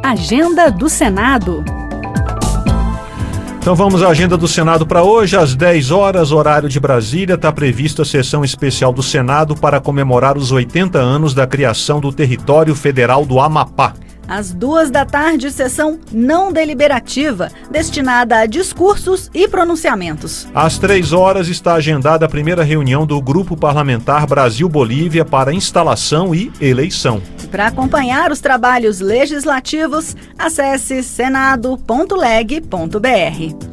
Agenda do Senado. Então vamos à agenda do Senado para hoje. Às 10 horas, horário de Brasília, está prevista a sessão especial do Senado para comemorar os 80 anos da criação do Território Federal do Amapá. Às 14h, sessão não deliberativa, destinada a discursos e pronunciamentos. Às 3 horas está agendada a primeira reunião do Grupo Parlamentar Brasil-Bolívia para instalação e eleição. Para acompanhar os trabalhos legislativos, acesse senado.leg.br.